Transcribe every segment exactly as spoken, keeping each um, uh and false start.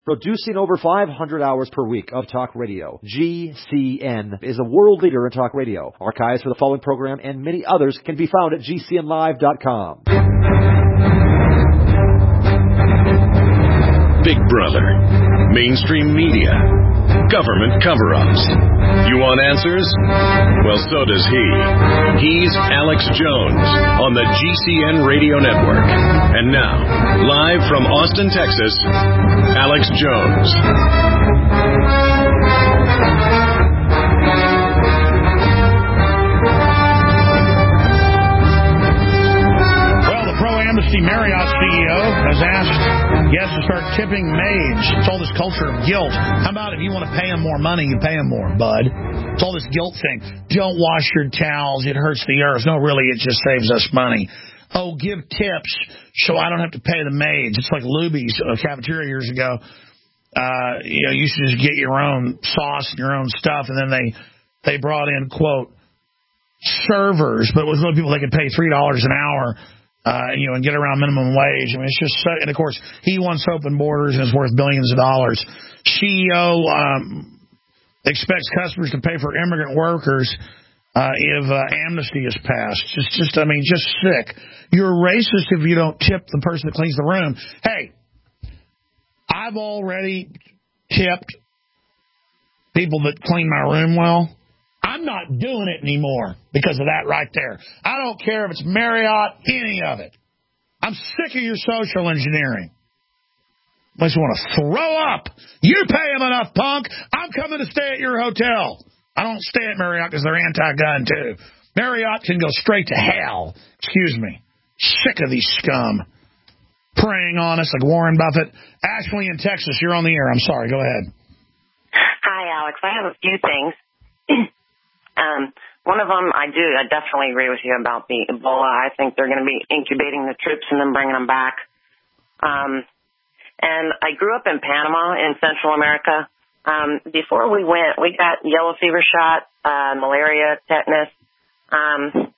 Producing over five hundred hours per week of talk radio, G C N is a world leader in talk radio. Archives for the following program and many others can be found at G C N live dot com. Big Brother, mainstream media, government cover-ups. You want answers? Well, so does he. He's Alex Jones on the G C N Radio Network. And now, live from Austin, Texas, Alex Jones. Amnesty Marriott C E O has asked guests to start tipping maids. It's all this culture of guilt. How about if you want to pay them more money, you pay them more, bud? It's all this guilt thing. Don't wash your towels. It hurts the earth. No, really, it just saves us money. Oh, give tips so I don't have to pay the maids. It's like Luby's uh, cafeteria years ago. Uh, you know, you should just get your own sauce and your own stuff, and then they they brought in, quote, servers, but with little people they could pay three dollars an hour. Uh, you know, and get around minimum wage. I mean, it's just so, and of course, he wants open borders and is worth billions of dollars. C E O um, expects customers to pay for immigrant workers uh, if uh, amnesty is passed. Just, just, I mean, just sick. You're racist if you don't tip the person that cleans the room. Hey, I've already tipped people that clean my room well. I'm not doing it anymore because of that right there. I don't care if it's Marriott, any of it. I'm sick of your social engineering. I just want to throw up. You pay them enough, punk. I'm coming to stay at your hotel. I don't stay at Marriott because they're anti-gun, too. Marriott can go straight to hell. Excuse me. Sick of these scum. Preying on us like Warren Buffett. Ashley in Texas, you're on the air. I'm sorry. Go ahead. Hi, Alex. I have a few things. Um, one of them, I do, I definitely agree with you about the Ebola. I think they're going to be incubating the troops and then bringing them back. Um, and I grew up in Panama in Central America. Um, before we went, we got yellow fever shot, uh, malaria, tetanus. Um,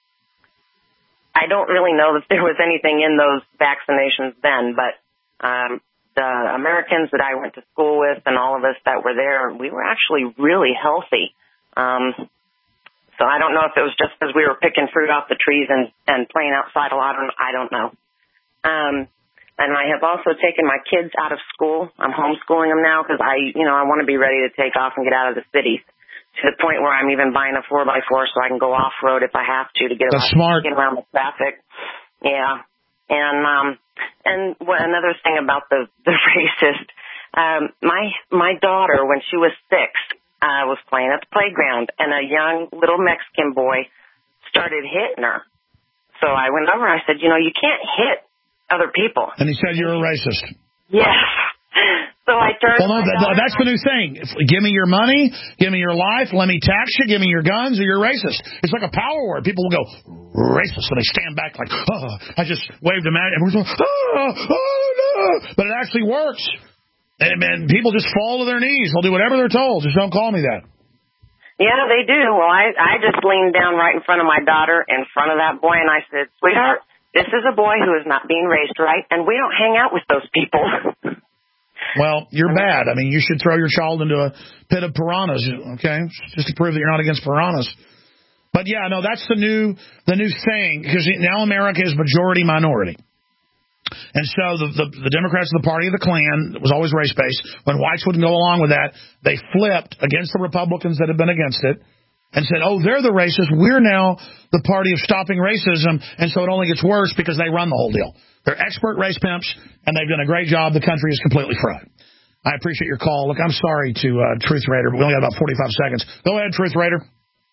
I don't really know that there was anything in those vaccinations then, but um, the Americans that I went to school with and all of us that were there, we were actually really healthy. Um, So I don't know if it was just because we were picking fruit off the trees and, and playing outside a lot. I don't know. Um, and I have also taken my kids out of school. I'm homeschooling them now because I, you know, I want to be ready to take off and get out of the cities to the point where I'm even buying a four by four so I can go off road if I have to to get That's around, smart. get around the traffic. Yeah. And um, and what, another thing about the the racist. Um, my my daughter, when she was six. I uh, was playing at the playground, and a young little Mexican boy started hitting her. So I went over and I said, you know, you can't hit other people. And he said you're a racist. Yes. So I turned well, no, that, that's the new thing. If, give me your money, give me your life, let me tax you, give me your guns, or you're racist. It's like a power word. People will go, racist, and they stand back like, oh, I just waved them at it. Everyone's like, oh, oh, no. But it actually works. And, and people just fall to their knees. They'll do whatever they're told. Just don't call me that. Yeah, they do. Well, I, I just leaned down right in front of my daughter, in front of that boy, and I said, sweetheart, this is a boy who is not being raised right, and we don't hang out with those people. Well, you're bad. I mean, you should throw your child into a pit of piranhas, okay, just to prove that you're not against piranhas. But, yeah, no, that's the new the new thing, because now America is majority minority. And so the, the, the Democrats are the party of the Klan. It was always race-based. When whites wouldn't go along with that, they flipped against the Republicans that had been against it and said, oh, they're the racists. We're now the party of stopping racism. And so it only gets worse because they run the whole deal. They're expert race pimps, and they've done a great job. The country is completely fried. I appreciate your call. Look, I'm sorry to uh, Truth Raider, but we only got about forty-five seconds. Go ahead, Truth Raider.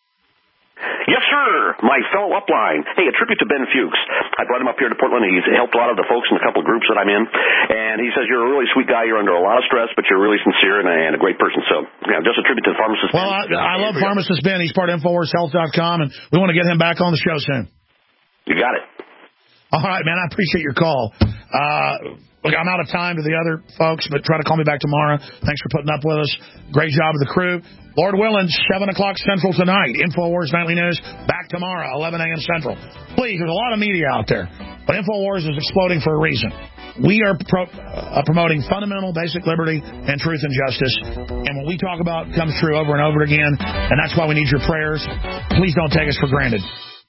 Yes, sir. My fellow upline. Hey, a tribute to Ben Fuchs. I brought him up here to Portland. He's helped a lot of the folks in a couple of groups that I'm in. And he says, you're a really sweet guy. You're under a lot of stress, but you're really sincere and a, and a great person. So, yeah, just a tribute to the pharmacist. Well, I, I love Pharmacist Ben. He's part of Infowars Health dot com, and we want to get him back on the show soon. You got it. All right, man. I appreciate your call. Uh, look, I'm out of time to the other folks, but try to call me back tomorrow. Thanks for putting up with us. Great job with the crew. Lord willing, seven o'clock Central tonight. Infowars Nightly News, back tomorrow, eleven a.m. Central. Please, there's a lot of media out there, but Infowars is exploding for a reason. we are pro, uh, promoting fundamental, basic liberty and truth and justice. And what we talk about comes true over and over again, and that's why we need your prayers. Please don't take us for granted.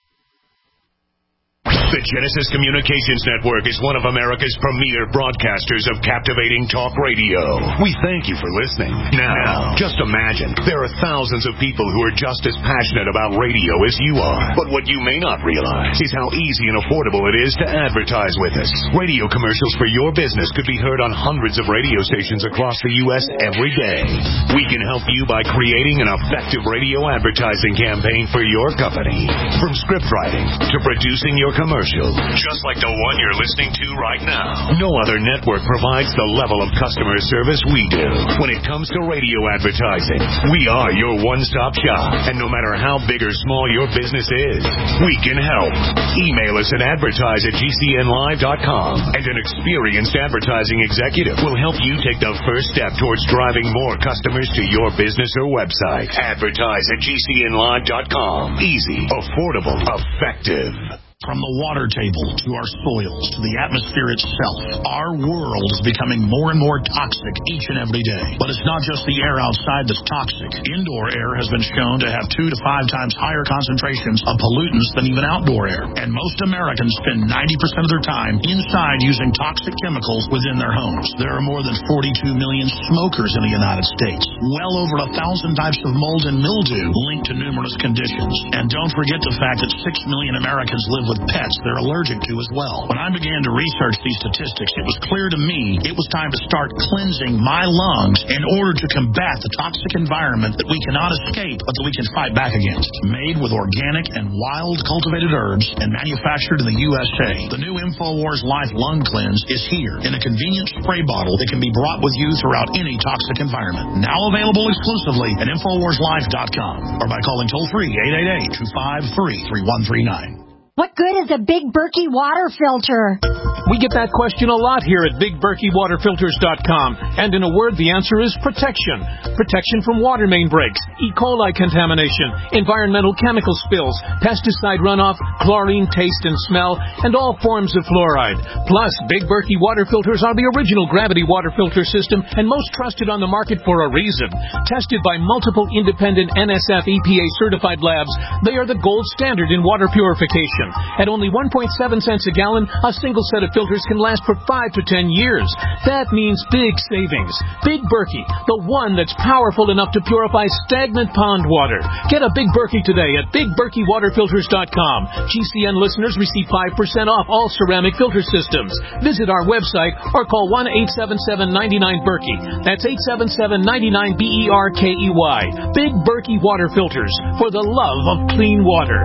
The Genesis Communications Network is one of America's premier broadcasters of captivating talk radio. We thank you for listening. Now, just imagine, there are thousands of people who are just as passionate about radio as you are. But what you may not realize is how easy and affordable it is to advertise with us. Radio commercials for your business could be heard on hundreds of radio stations across the U S every day. We can help you by creating an effective radio advertising campaign for your company. From script writing to producing your commercial. Just like the one you're listening to right now. No other network provides the level of customer service we do. When it comes to radio advertising, we are your one-stop shop. And no matter how big or small your business is, we can help. Email us at advertise at G C N live dot com. And an experienced advertising executive will help you take the first step towards driving more customers to your business or website. Advertise at G C N live dot com. Easy, affordable, effective. From the water table to our soils to the atmosphere itself, our world is becoming more and more toxic each and every day. But it's not just the air outside that's toxic. Indoor air has been shown to have two to five times higher concentrations of pollutants than even outdoor air. And most Americans spend ninety percent of their time inside using toxic chemicals within their homes. There are more than forty-two million smokers in the United States. Well over a thousand types of mold and mildew linked to numerous conditions. And don't forget the fact that six million Americans live with pets they're allergic to as well. When I began to research these statistics, it was clear to me it was time to start cleansing my lungs in order to combat the toxic environment that we cannot escape, but that we can fight back against. Made with organic and wild cultivated herbs and manufactured in the U S A, the new InfoWars Life Lung Cleanse is here in a convenient spray bottle that can be brought with you throughout any toxic environment. Now available exclusively at InfoWars Life dot com or by calling toll-free eight eight eight, two five three, three one three nine. What good is a Big Berkey water filter? We get that question a lot here at Big Berkey Water Filters dot com. And in a word, the answer is protection. Protection from water main breaks, E. coli contamination, environmental chemical spills, pesticide runoff, chlorine taste and smell, and all forms of fluoride. Plus, Big Berkey water filters are the original gravity water filter system and most trusted on the market for a reason. Tested by multiple independent N S F E P A certified labs, they are the gold standard in water purification. At only one point seven cents a gallon, a single set of filters can last for five to ten years. That means big savings. Big Berkey, the one that's powerful enough to purify stagnant pond water. Get a Big Berkey today at Big Berkey Water Filters dot com. G C N listeners receive five percent off all ceramic filter systems. Visit our website or call one eight seven seven, nine nine, Berkey. That's eight seven seven, nine nine, B E R K E Y. Big Berkey Water Filters, for the love of clean water.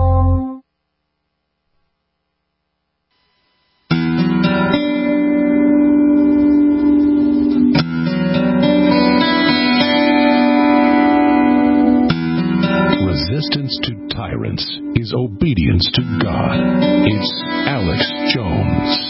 Resistance to tyrants is obedience to God. It's Alex Jones.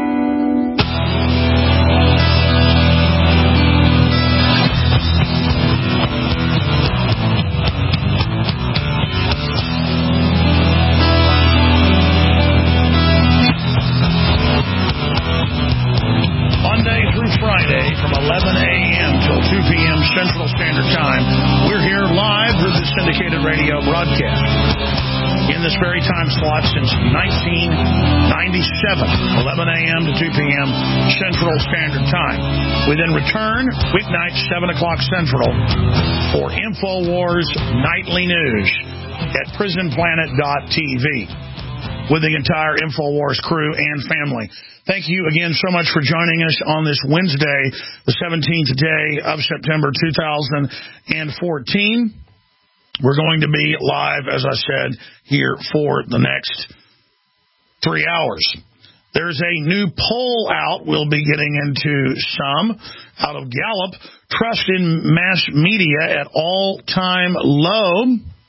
Monday through Friday from eleven a.m. till two p.m. Central Standard Time, we're here live through the syndicated radio broadcast in this very time slot since nineteen ninety-seven, eleven a.m. to two p.m. Central Standard Time. We then return weeknights, seven o'clock Central, for InfoWars Nightly News at prison planet dot t v with the entire InfoWars crew and family. Thank you again so much for joining us on this Wednesday, the seventeenth day of September two thousand fourteen. We're going to be live, as I said, here for the next three hours. There's a new poll out we'll be getting into some out of Gallup. Trust in mass media at all-time low.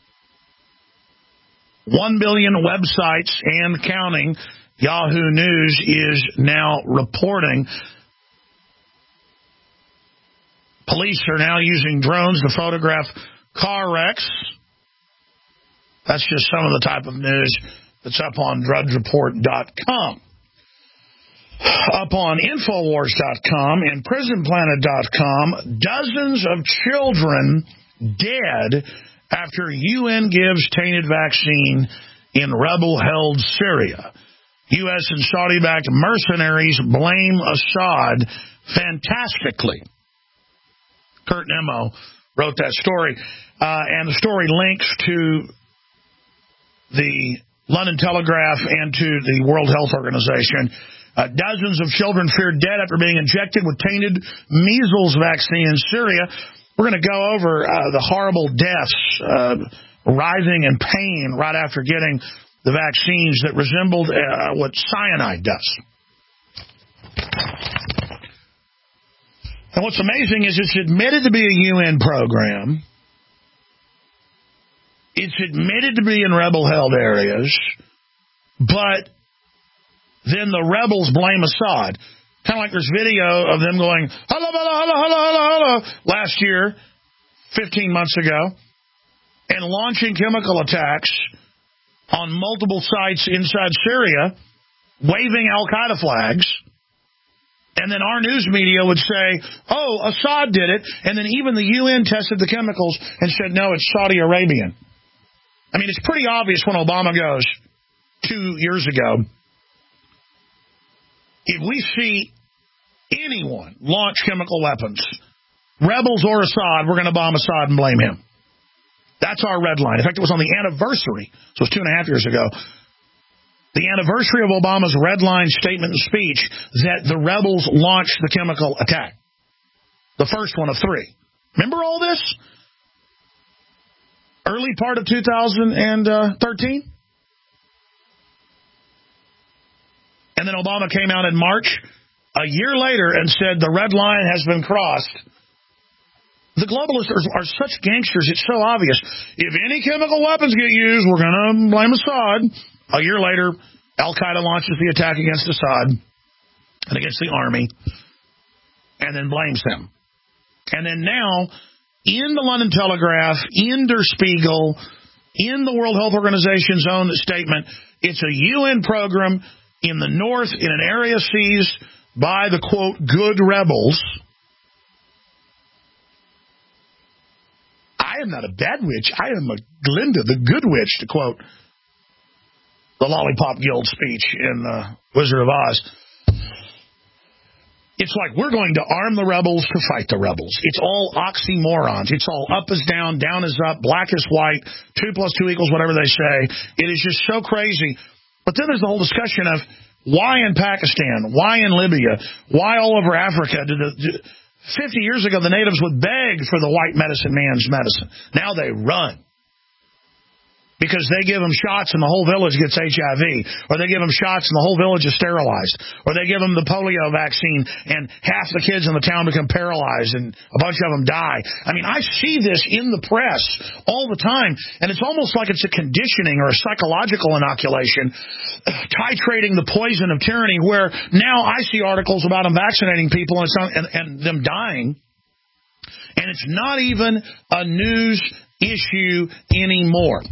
One billion websites and counting. Yahoo News is now reporting police are now using drones to photograph car wrecks. That's just some of the type of news that's up on drudge report dot com. Up on Infowars dot com and Prison Planet dot com, dozens of children dead after U N gives tainted vaccine in rebel-held Syria. U S and Saudi-backed mercenaries blame Assad fantastically. Kurt Nemo wrote that story, uh, and the story links to the London Telegraph and to the World Health Organization. Uh, dozens of children feared dead after being injected with tainted measles vaccine in Syria. We're going to go over uh, the horrible deaths, uh, writhing in pain right after getting the vaccines that resembled uh, what cyanide does. And what's amazing is it's admitted to be a U N program. It's admitted to be in rebel-held areas, but then the rebels blame Assad. Kind of like there's video of them going, hello, hello, hello, hello, hello, hello, last year, fifteen months ago, and launching chemical attacks on multiple sites inside Syria, waving al-Qaeda flags, and then our news media would say, oh, Assad did it, and then even the U N tested the chemicals and said, no, it's Saudi Arabian. I mean, it's pretty obvious when Obama goes two years ago, if we see anyone launch chemical weapons, rebels or Assad, we're going to bomb Assad and blame him. That's our red line. In fact, it was on the anniversary, so it was two and a half years ago, the anniversary of Obama's red line statement and speech that the rebels launched the chemical attack. The first one of three. Remember all this? Early part of two thousand thirteen? And then Obama came out in March, a year later, and said the red line has been crossed. The globalists are, are such gangsters, it's so obvious. If any chemical weapons get used, we're going to blame Assad. A year later, al-Qaeda launches the attack against Assad and against the army, and then blames them. And then now, in the London Telegraph, in Der Spiegel, in the World Health Organization's own statement, it's a U N program in the north, in an area seized by the, quote, good rebels. I am not a bad witch. I am a Glinda, the good witch, to quote the Lollipop Guild speech in uh, Wizard of Oz. It's like we're going to arm the rebels to fight the rebels. It's all oxymorons. It's all up is down, down is up, black is white, two plus two equals whatever they say. It is just so crazy. But then there's the whole discussion of why in Pakistan, why in Libya, why all over Africa? Did the, did, fifty years ago, the natives would beg for the white medicine man's medicine. Now they run. Because they give them shots and the whole village gets H I V. Or they give them shots and the whole village is sterilized. Or they give them the polio vaccine and half the kids in the town become paralyzed and a bunch of them die. I mean, I see this in the press all the time. And it's almost like it's a conditioning or a psychological inoculation, titrating the poison of tyranny, where now I see articles about them vaccinating people and, it's not, and, and them dying. And it's not even a news issue anymore.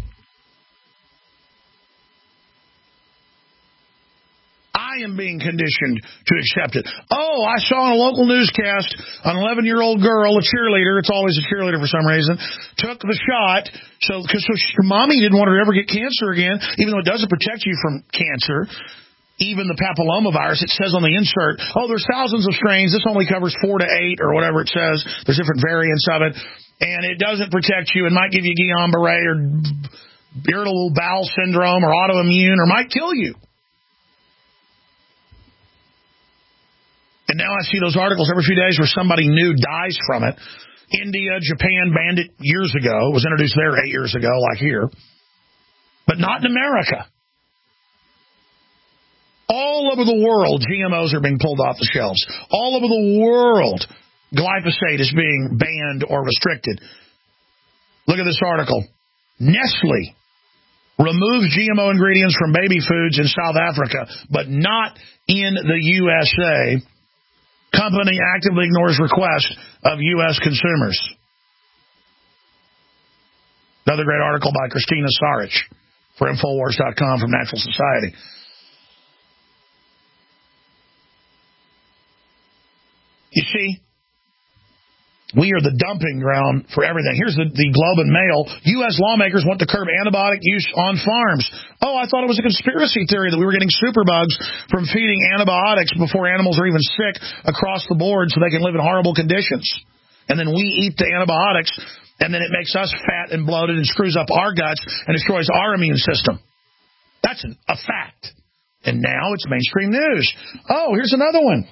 I am being conditioned to accept it. Oh, I saw on a local newscast an eleven-year-old girl, a cheerleader, it's always a cheerleader for some reason, took the shot so because so her mommy didn't want her to ever get cancer again, even though it doesn't protect you from cancer. Even the papillomavirus, it says on the insert, oh, there's thousands of strains. This only covers four to eight or whatever it says. There's different variants of it. And it doesn't protect you. It might give you Guillain-Barré or irritable bowel syndrome or autoimmune or might kill you. And now I see those articles every few days where somebody new dies from it. India, Japan banned it years ago. It was introduced there eight years ago, like here. But not in America. All over the world, G M Os are being pulled off the shelves. All over the world, glyphosate is being banned or restricted. Look at this article. Nestle removes G M O ingredients from baby foods in South Africa, but not in the U S A. Company actively ignores requests of U S consumers. Another great article by Christina Sarich for Infowars dot com from Natural Society. see? We are the dumping ground for everything. Here's the, the Globe and Mail. U S lawmakers want to curb antibiotic use on farms. Oh, I thought it was a conspiracy theory that we were getting superbugs from feeding antibiotics before animals are even sick across the board so they can live in horrible conditions. And then we eat the antibiotics, and then it makes us fat and bloated and screws up our guts and destroys our immune system. That's an, a fact. And now it's mainstream news. Oh, here's another one.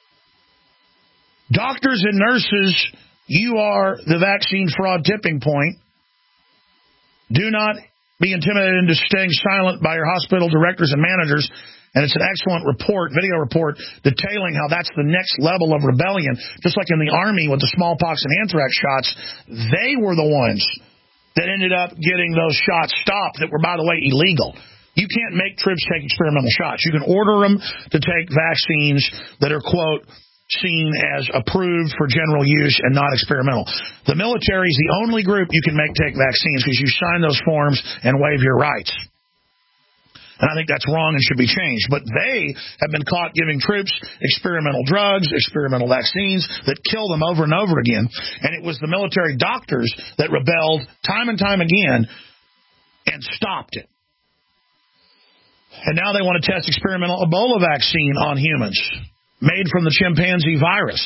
Doctors and nurses, you are the vaccine fraud tipping point. Do not be intimidated into staying silent by your hospital directors and managers. And it's an excellent report, video report, detailing how that's the next level of rebellion. Just like in the Army with the smallpox and anthrax shots, they were the ones that ended up getting those shots stopped that were, by the way, illegal. You can't make troops take experimental shots. You can order them to take vaccines that are, quote, seen as approved for general use and not experimental. The military is the only group you can make take vaccines because you sign those forms and waive your rights. And I think that's wrong and should be changed. But they have been caught giving troops experimental drugs, experimental vaccines that kill them over and over again. And it was the military doctors that rebelled time and time again and stopped it. And now they want to test experimental Ebola vaccine on humans, made from the chimpanzee virus.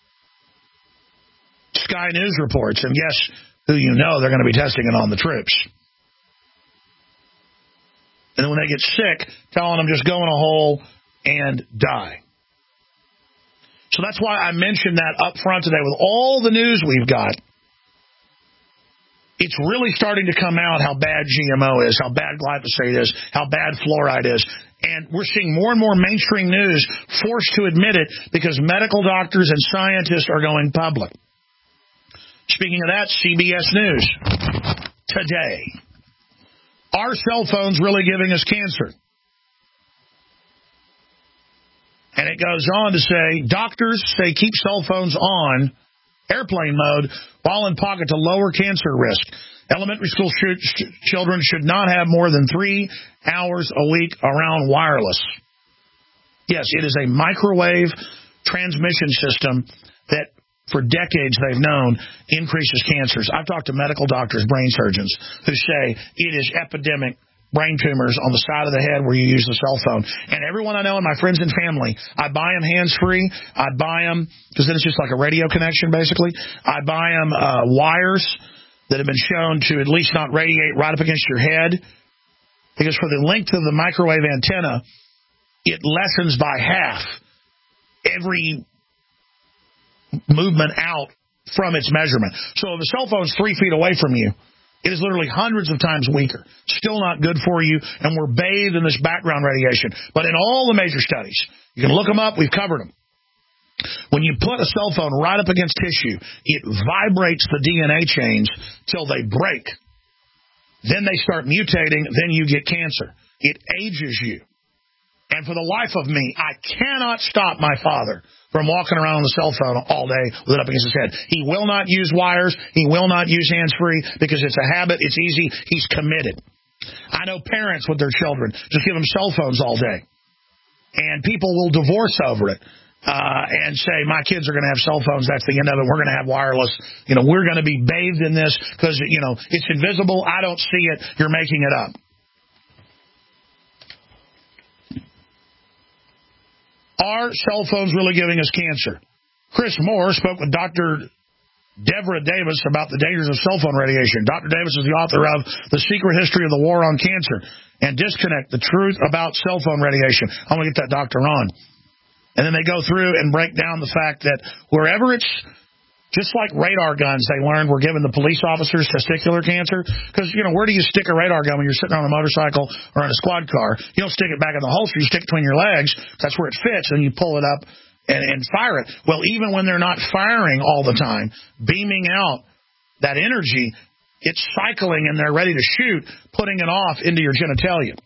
Sky News reports, and guess who you know they're going to be testing it on the troops. And then when they get sick, telling them just go in a hole and die. So that's why I mentioned that up front today. With all the news we've got, it's really starting to come out how bad G M O is, how bad glyphosate is, how bad fluoride is. And we're seeing more and more mainstream news forced to admit it because medical doctors and scientists are going public. Speaking of that, C B S News today. Are cell phones really giving us cancer? And it goes on to say, doctors say keep cell phones on airplane mode while in pocket to lower cancer risk. Elementary school sh- sh- children should not have more than three hours a week around wireless. Yes, it is a microwave transmission system that for decades they've known increases cancers. I've talked to medical doctors, brain surgeons, who say it is epidemic brain tumors on the side of the head where you use the cell phone. And everyone I know and my friends and family, I buy them hands-free. I buy them, because then it's just like a radio connection, basically. I buy them uh, wires that have been shown to at least not radiate right up against your head, because for the length of the microwave antenna, it lessens by half every movement out from its measurement. So if a cell phone's three feet away from you, it is literally hundreds of times weaker. Still not good for you, and we're bathed in this background radiation. But in all the major studies, you can look them up, we've covered them. When you put a cell phone right up against tissue, it vibrates the D N A chains till they break. Then they start mutating, then you get cancer. It ages you. And for the life of me, I cannot stop my father from walking around on the cell phone all day with it up against his head. He will not use wires. He will not use hands-free because it's a habit. It's easy. He's committed. I know parents with their children just give them cell phones all day. And people will divorce over it uh, and say, my kids are going to have cell phones. That's the end of it. We're going to have wireless. You know, we're going to be bathed in this because, you know, it's invisible. I don't see it. You're making it up. Are cell phones really giving us cancer? Chris Moore spoke with Doctor Deborah Davis about the dangers of cell phone radiation. Doctor Davis is the author of The Secret History of the War on Cancer and Disconnect, the Truth About Cell Phone Radiation. I'm going to get that doctor on. And then they go through and break down the fact that wherever it's, just like radar guns, they learned were giving the police officers testicular cancer. Because, you know, where do you stick a radar gun when you're sitting on a motorcycle or in a squad car? You don't stick it back in the holster. You stick it between your legs. That's where it fits, and you pull it up and, and fire it. Well, even when they're not firing all the time, beaming out that energy, it's cycling, and they're ready to shoot, putting it off into your genitalia.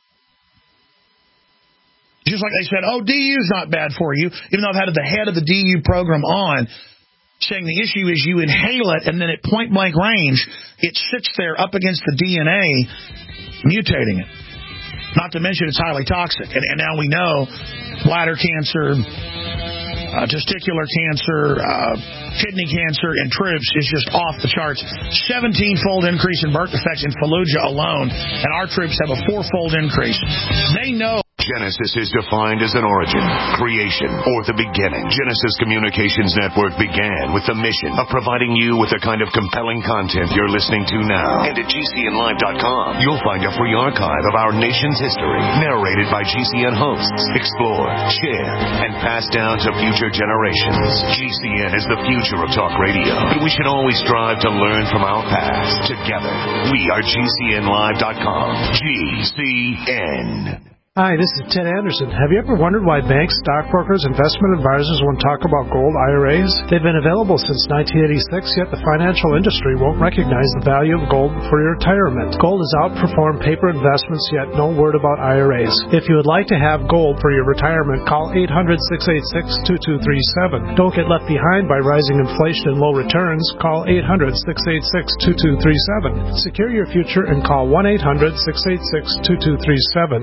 Just like they said, oh, D U is not bad for you, even though I've had the head of the D U program on, saying the issue is you inhale it, and then at point-blank range, it sits there up against the D N A, mutating it. Not to mention it's highly toxic. And, and now we know bladder cancer, uh, testicular cancer, uh, kidney cancer in troops is just off the charts. seventeen-fold increase in birth defects in Fallujah alone, and our troops have a four-fold increase. They know. Genesis is defined as an origin, creation, or the beginning. Genesis Communications Network began with the mission of providing you with the kind of compelling content you're listening to now. And at G C N live dot com, you'll find a free archive of our nation's history, narrated by G C N hosts, explored, shared, and passed down to future generations. G C N is the future of talk radio, but we should always strive to learn from our past. Together, we are G C N live dot com. G C N. Hi, this is Ted Anderson. Have you ever wondered why banks, stockbrokers, investment advisors won't talk about gold I R As? They've been available since nineteen eighty-six, yet the financial industry won't recognize the value of gold for your retirement. Gold has outperformed paper investments, yet no word about I R As. If you would like to have gold for your retirement, call eight hundred, six eight six, two two three seven. Don't get left behind by rising inflation and low returns. Call eight hundred, six eight six, two two three seven. Secure your future and call one eight hundred, six eight six, two two three seven.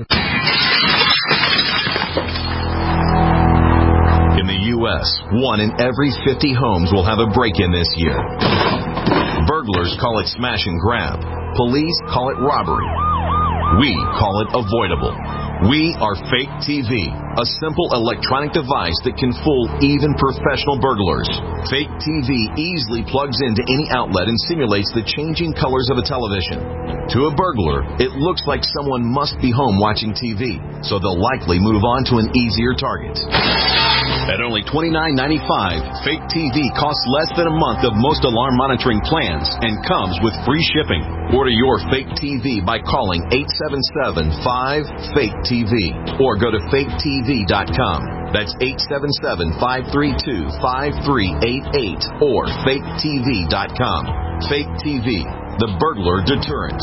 In the U S, one in every fifty homes will have a break-in this year. Burglars call it smash and grab. Police call it robbery. We call it avoidable. We are Fake T V, a simple electronic device that can fool even professional burglars. Fake T V easily plugs into any outlet and simulates the changing colors of a television. To a burglar, it looks like someone must be home watching T V, so they'll likely move on to an easier target. At only twenty-nine ninety-five, Fake T V costs less than a month of most alarm monitoring plans and comes with free shipping. Order your Fake T V by calling eight seven seven, five, fake T V or go to fake T V dot com. That's eight seven seven, five three two, five three eight eight or fake T V dot com. Fake T V, the burglar deterrent.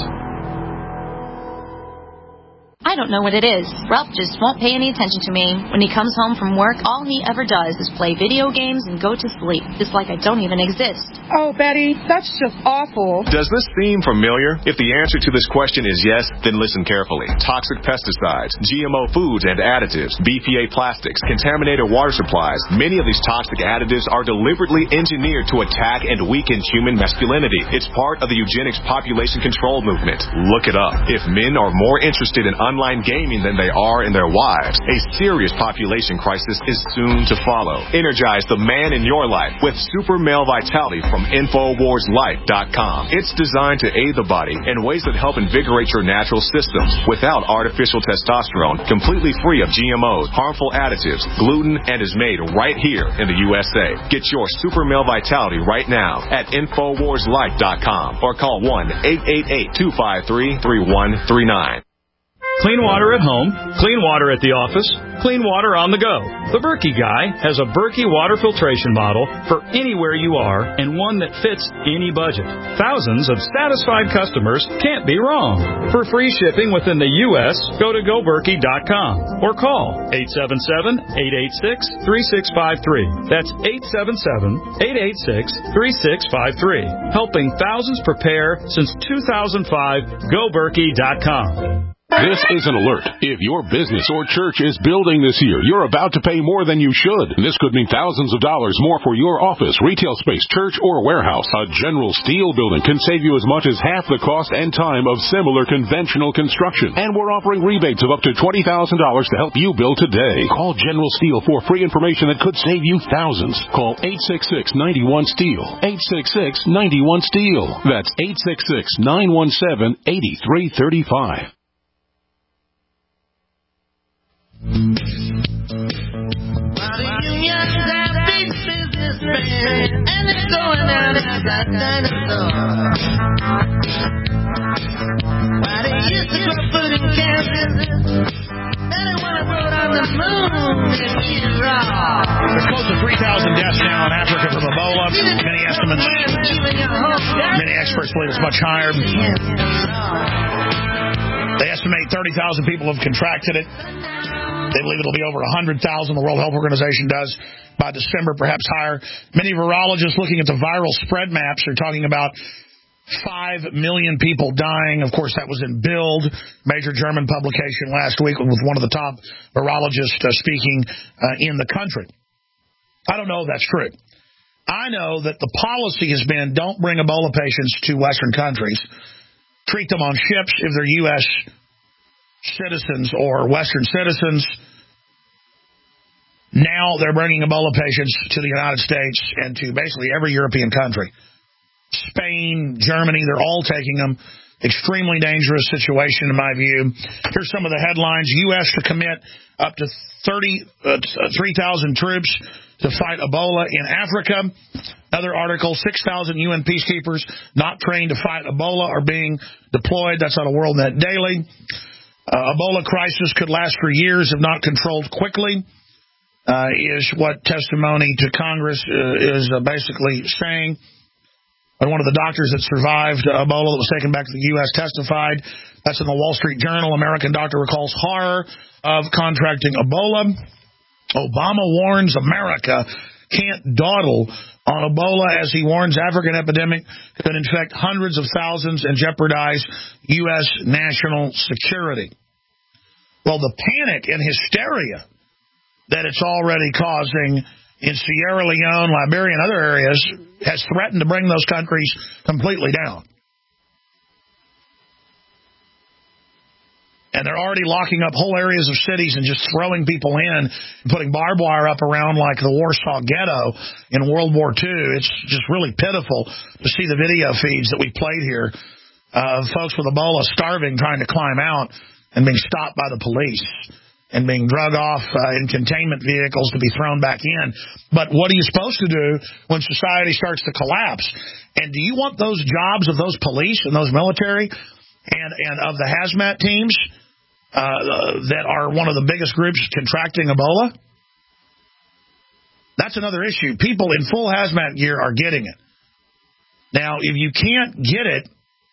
I don't know what it is. Ralph just won't pay any attention to me. When he comes home from work, all he ever does is play video games and go to sleep. It's like I don't even exist. Oh, Betty, that's just awful. Does this seem familiar? If the answer to this question is yes, then listen carefully. Toxic pesticides, G M O foods and additives, B P A plastics, contaminated water supplies. Many of these toxic additives are deliberately engineered to attack and weaken human masculinity. It's part of the eugenics population control movement. Look it up. If men are more interested in online gaming than they are in their wives, a serious population crisis is soon to follow. Energize the man in your life with Super Male Vitality from Infowars Life dot com. It's designed to aid the body in ways that help invigorate your natural systems without artificial testosterone, completely free of G M Os, harmful additives, gluten, and is made right here in the U S A. Get your Super Male Vitality right now at Infowars Life dot com or call one eight eight eight, two five three, three one three nine. Clean water at home, clean water at the office, clean water on the go. The Berkey Guy has a Berkey water filtration model for anywhere you are and one that fits any budget. Thousands of satisfied customers can't be wrong. For free shipping within the U S, go to go berkey dot com or call eight seven seven, eight eight six, three six five three. That's eight seven seven, eight eight six, three six five three. Helping thousands prepare since two thousand five. go berkey dot com. This is an alert. If your business or church is building this year, you're about to pay more than you should. This could mean thousands of dollars more for your office, retail space, church, or warehouse. A General Steel building can save you as much as half the cost and time of similar conventional construction. And we're offering rebates of up to twenty thousand dollars to help you build today. Call General Steel for free information that could save you thousands. Call eight six six, nine one, STEEL. eight six six, nine one, STEEL. That's eight six six, nine one seven, eight three three five. While the unions have big businessmen, and they're going out as a dinosaur. While they used to grow food in Kansas, now they want to grow it on the moon and eat it raw. There's close to three thousand deaths now in Africa from Ebola. Many estimates, many experts believe it's much higher. They estimate thirty thousand people have contracted it. They believe it'll be over one hundred thousand, the World Health Organization does, by December, perhaps higher. Many virologists looking at the viral spread maps are talking about five million people dying. Of course, that was in Bild, major German publication last week with one of the top virologists uh, speaking uh, in the country. I don't know if that's true. I know that the policy has been don't bring Ebola patients to Western countries. Treat them on ships if they're U S citizens or Western citizens. Now they're bringing Ebola patients to the United States and to basically every European country. Spain, Germany, they're all taking them. Extremely dangerous situation, in my view. Here's some of the headlines. U S to commit up to thirty, uh, three thousand troops to fight Ebola in Africa. Another article, six thousand U N peacekeepers not trained to fight Ebola are being deployed. That's on a WorldNet Daily. Uh, Ebola crisis could last for years if not controlled quickly, uh, is what testimony to Congress uh, is uh, basically saying. And one of the doctors that survived Ebola that was taken back to the U S testified. That's in the Wall Street Journal. American doctor recalls horror of contracting Ebola. Obama warns America can't dawdle on Ebola as he warns African epidemic could infect hundreds of thousands and jeopardize U S national security. Well, the panic and hysteria that it's already causing in Sierra Leone, Liberia, and other areas has threatened to bring those countries completely down. And they're already locking up whole areas of cities and just throwing people in and putting barbed wire up around like the Warsaw Ghetto in World War Two. It's just really pitiful to see the video feeds that we played here of folks with Ebola starving, trying to climb out and being stopped by the police and being drug off uh, in containment vehicles to be thrown back in. But what are you supposed to do when society starts to collapse? And do you want those jobs of those police and those military and, and of the hazmat teams uh, that are one of the biggest groups contracting Ebola? That's another issue. People in full hazmat gear are getting it. Now, if you can't get it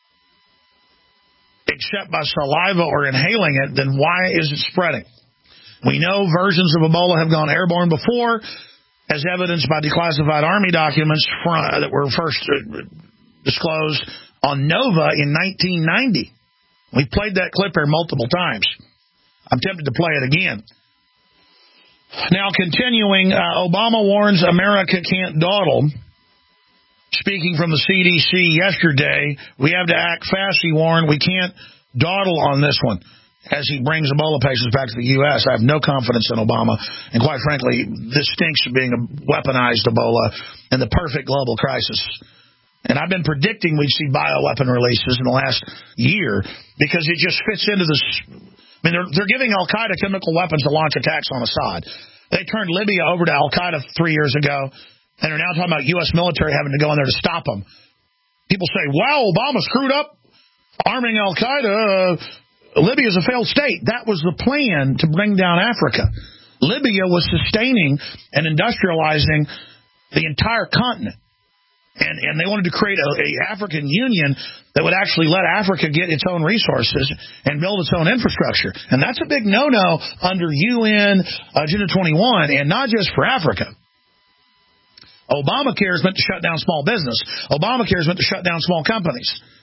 except by saliva or inhaling it, then why is it spreading? We know versions of Ebola have gone airborne before, as evidenced by declassified Army documents from, uh, that were first uh, disclosed on Nova in nineteen ninety. We played that clip here multiple times. I'm tempted to play it again. Now, continuing, uh, Obama warns America can't dawdle. Speaking from the C D C yesterday, we have to act fast, he warned. We can't dawdle on this one as he brings Ebola patients back to the U S I have no confidence in Obama. And quite frankly, this stinks of being a weaponized Ebola and the perfect global crisis. And I've been predicting we'd see bioweapon releases in the last year because it just fits into this. I mean, they're, they're giving Al-Qaeda chemical weapons to launch attacks on Assad. They turned Libya over to Al-Qaeda three years ago and are now talking about U S military having to go in there to stop them. People say, wow, Obama screwed up arming Al-Qaeda. Uh, Libya is a failed state. That was the plan to bring down Africa. Libya was sustaining and industrializing the entire continent. And, and they wanted to create a, a African Union that would actually let Africa get its own resources and build its own infrastructure. And that's a big no-no under U N Agenda twenty-one, and not just for Africa. Obamacare is meant to shut down small business. Obamacare is meant to shut down small companies.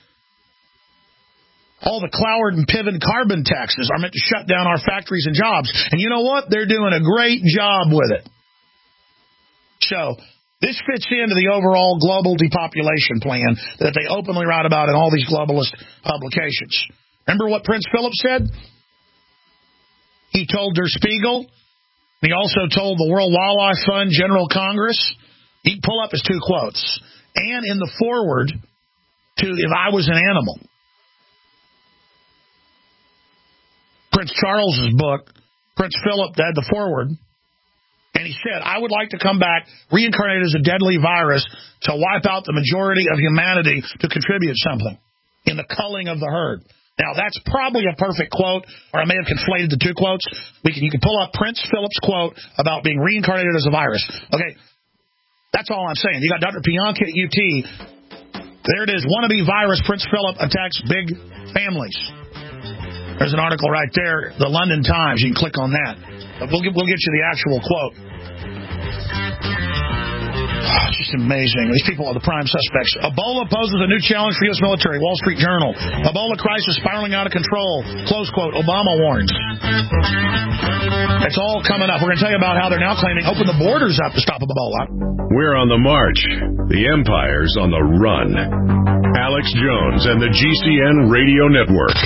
All the Cloward and Piven carbon taxes are meant to shut down our factories and jobs. And you know what? They're doing a great job with it. So this fits into the overall global depopulation plan that they openly write about in all these globalist publications. Remember what Prince Philip said? He told Der Spiegel. He also told the World Wildlife Fund General Congress. He'd pull up his two quotes. And in the foreword to If I Was an Animal. Prince Charles's book, Prince Philip had the foreword, and he said, I would like to come back reincarnated as a deadly virus to wipe out the majority of humanity to contribute something in the culling of the herd. Now, that's probably a perfect quote, or I may have conflated the two quotes. We can, you can pull up Prince Philip's quote about being reincarnated as a virus. Okay, that's all I'm saying. You got Doctor Pianka at U T. There it is, wannabe virus, Prince Philip attacks big families. There's an article right there, the London Times. You can click on that. But we'll get, we'll get you the actual quote. It's just amazing. These people are the prime suspects. Ebola poses a new challenge for U S military. Wall Street Journal. Ebola crisis spiraling out of control. Close quote. Obama warns. It's all coming up. We're going to tell you about how they're now claiming open the borders up to stop Ebola. We're on the march. The empire's on the run. Alex Jones and the G C N Radio Network.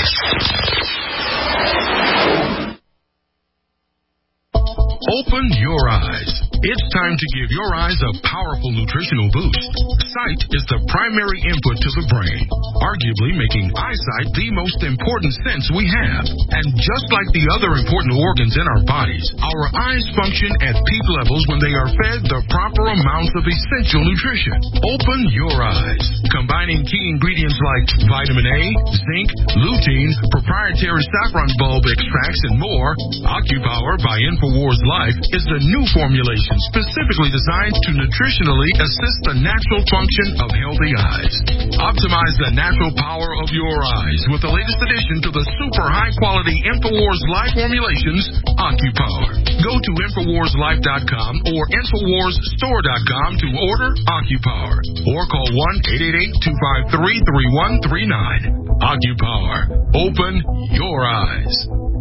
Open your eyes. It's time to give your eyes a powerful nutritional boost. Sight is the primary input to the brain, arguably making eyesight the most important sense we have. And just like the other important organs in our bodies, our eyes function at peak levels when they are fed the proper amounts of essential nutrition. Open your eyes. Combining key ingredients like vitamin A, zinc, lutein, proprietary saffron bulb extracts, and more, OcuPower by InfoWars Life is the new formulation specifically designed to nutritionally assist the natural function of healthy eyes. Optimize the natural power of your eyes with the latest addition to the super high-quality InfoWars Life formulations, OcuPower. Go to Infowars Life dot com or Infowars Store dot com to order OcuPower or call one eight eight eight, two five three, three one three nine. OcuPower. Open your eyes.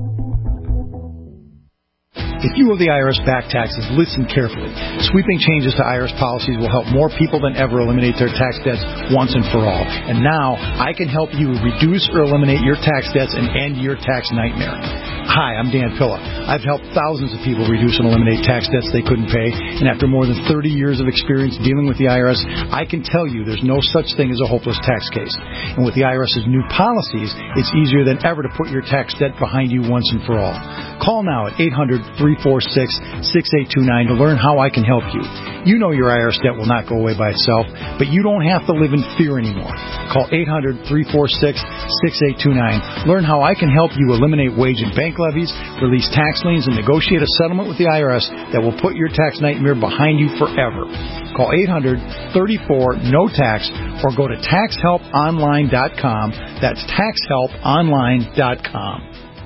If you owe the I R S back taxes, listen carefully. Sweeping changes to I R S policies will help more people than ever eliminate their tax debts once and for all. And now, I can help you reduce or eliminate your tax debts and end your tax nightmare. Hi, I'm Dan Pilla. I've helped thousands of people reduce and eliminate tax debts they couldn't pay, and after more than thirty years of experience dealing with the I R S, I can tell you there's no such thing as a hopeless tax case. And with the I R S's new policies, it's easier than ever to put your tax debt behind you once and for all. Call now at eight hundred, three four six, six eight two nine to learn how I can help you. You know your I R S debt will not go away by itself, but you don't have to live in fear anymore. Call eight hundred, three four six, six eight two nine. Learn how I can help you eliminate wage and bank levies, release tax liens, and negotiate a settlement with the I R S that will put your tax nightmare behind you forever. Call eight hundred, three four, N O tax or go to tax help online dot com. That's tax help online dot com.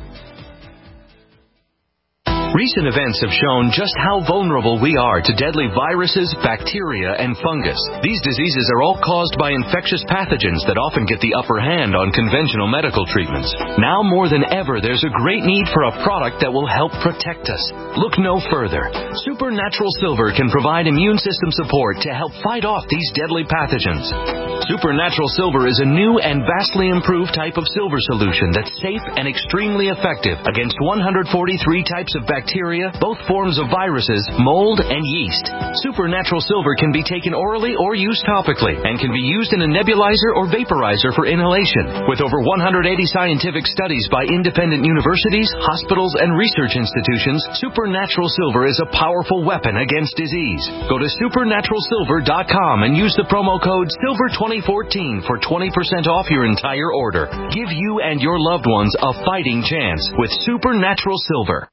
Recent events have shown just how vulnerable we are to deadly viruses, bacteria, and fungus. These diseases are all caused by infectious pathogens that often get the upper hand on conventional medical treatments. Now more than ever, there's a great need for a product that will help protect us. Look no further. Supernatural Silver can provide immune system support to help fight off these deadly pathogens. Supernatural Silver is a new and vastly improved type of silver solution that's safe and extremely effective against one hundred forty-three types of bacteria, both forms of viruses, mold, and yeast. Supernatural Silver can be taken orally or used topically and can be used in a nebulizer or vaporizer for inhalation. With over one hundred eighty scientific studies by independent universities, hospitals, and research institutions, Supernatural Silver is a powerful weapon against disease. Go to supernatural silver dot com and use the promo code silver twenty fourteen for twenty percent off your entire order. Give you and your loved ones a fighting chance with Supernatural Silver.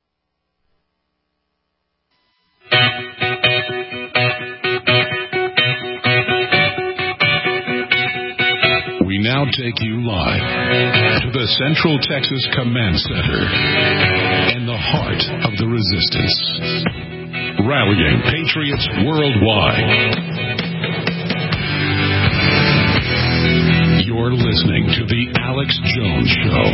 We now take you live to the Central Texas Command Center and the heart of the resistance. Rallying patriots worldwide. You're listening to The Alex Jones Show.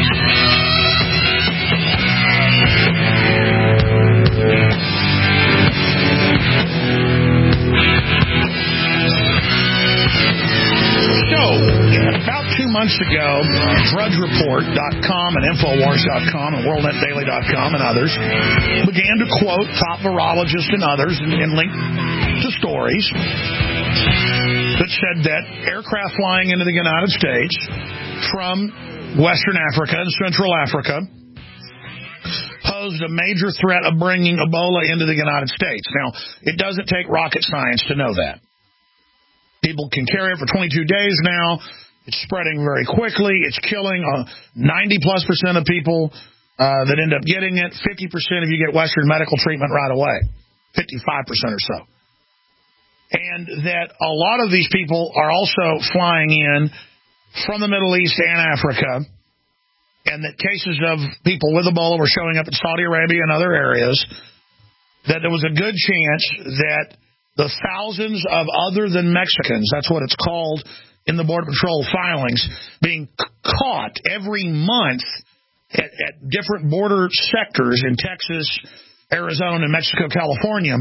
So, about two months ago, Drudge Report dot com and Infowars dot com and World Net Daily dot com and others began to quote top virologists and others and, and link to stories that said that aircraft flying into the United States from Western Africa and Central Africa posed a major threat of bringing Ebola into the United States. Now, it doesn't take rocket science to know that. People can carry it for twenty-two days now. It's spreading very quickly. It's killing uh, ninety plus percent of people uh, that end up getting it. fifty percent if you get Western medical treatment right away. fifty-five percent or so. And that a lot of these people are also flying in from the Middle East and Africa, and that cases of people with Ebola were showing up in Saudi Arabia and other areas, that there was a good chance that the thousands of other than Mexicans, that's what it's called in the Border Patrol filings, being caught every month at, at different border sectors in Texas, Arizona, New Mexico, California,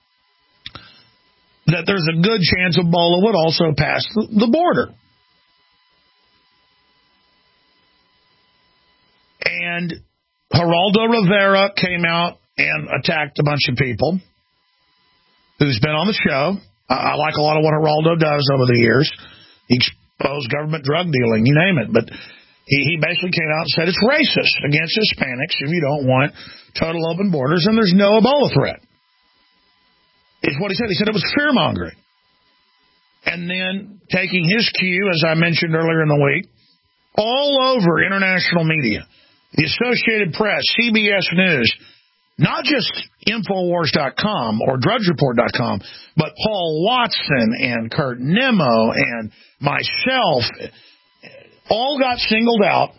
that there's a good chance Ebola would also pass the border. And Geraldo Rivera came out and attacked a bunch of people, who's been on the show. I, I like a lot of what Geraldo does over the years. He exposed government drug dealing, you name it. But he, he basically came out and said it's racist against Hispanics if you don't want total open borders and there's no Ebola threat. Is what he said. He said it was fear-mongering. And then taking his cue, as I mentioned earlier in the week, all over international media, the Associated Press, C B S News, not just Infowars dot com or Drudge Report dot com, but Paul Watson and Kurt Nimmo and myself all got singled out.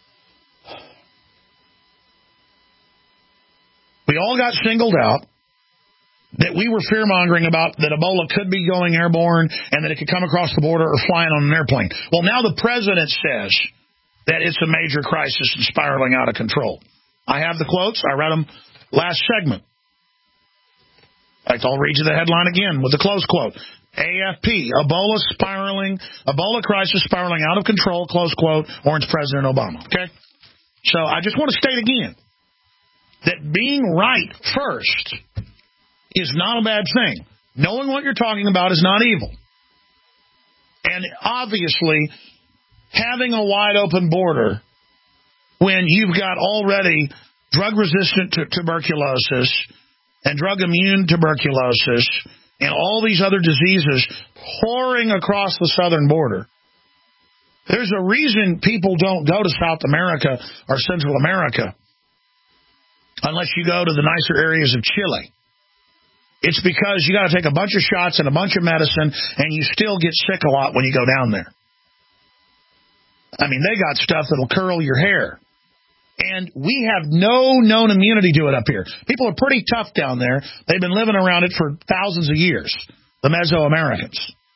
We all got singled out that we were fear-mongering about that Ebola could be going airborne and that it could come across the border or flying on an airplane. Well, now the president says that it's a major crisis and spiraling out of control. I have the quotes. I read them last segment. In fact, I'll read you the headline again with the close quote. A F P, Ebola spiraling, Ebola crisis spiraling out of control, close quote, Orange President Obama. Okay? So I just want to state again that being right first is not a bad thing. Knowing what you're talking about is not evil. And obviously, having a wide open border when you've got already drug-resistant t- tuberculosis and drug-immune tuberculosis and all these other diseases pouring across the southern border. There's a reason people don't go to South America or Central America unless you go to the nicer areas of Chile. It's because you got to take a bunch of shots and a bunch of medicine, and you still get sick a lot when you go down there. I mean, they got stuff that'll curl your hair. And we have no known immunity to it up here. People are pretty tough down there. They've been living around it for thousands of years, the Mesoamericans.